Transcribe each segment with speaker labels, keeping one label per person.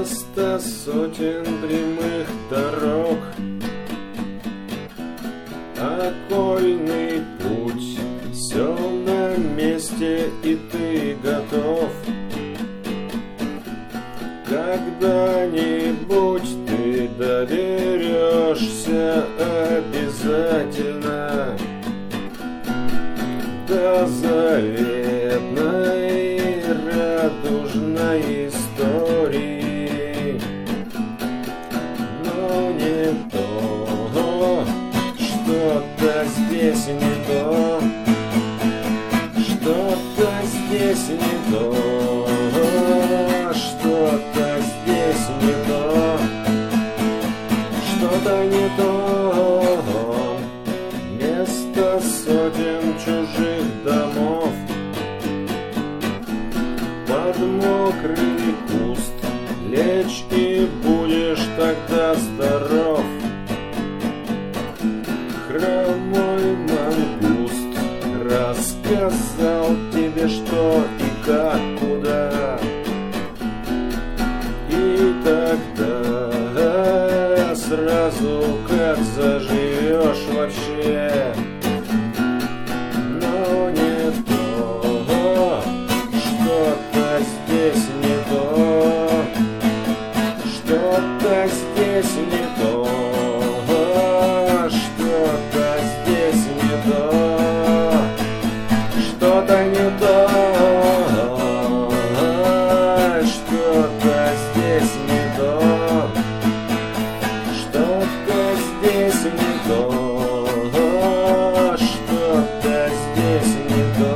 Speaker 1: Вместо сотен прямых дорог окольный путь, все на месте, и ты готов. Когда-нибудь ты доберешься обязательно до заветной радужной истории. Но не то, что-то здесь не то, что-то здесь не то, что-то здесь не то, что-то не то. Вместо сотен чужих домов под мокрый куст лечь, и будешь тогда здоров. Хромой мангуст рассказал тебе, что и как, куда. И тогда сразу как заживешь вообще. Но не то, что-то здесь не то, что-то здесь не то, что-то здесь не то, что-то не то, что-то здесь не то, что-то здесь не то, что-то здесь не то,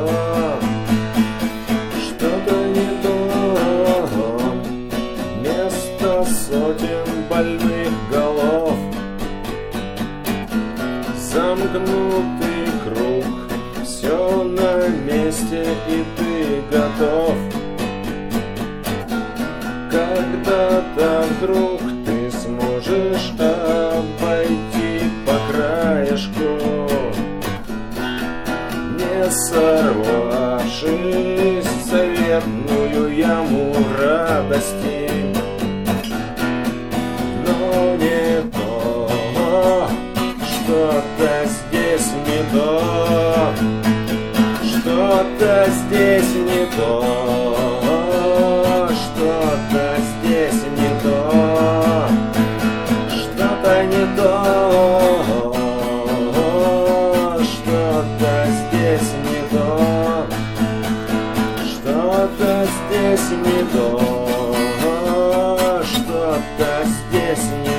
Speaker 1: что-то не то. Вместо сотен больных голов замкнутый круг, все на месте, и ты готов. Когда-то вдруг ты сможешь обойти по краешку, не сорвавшись в заветную яму радости. Но не то, что-то здесь не то, что-то здесь не то, что-то здесь не то, что-то не то, что-то здесь не то, что-то здесь не то, что-то здесь не то.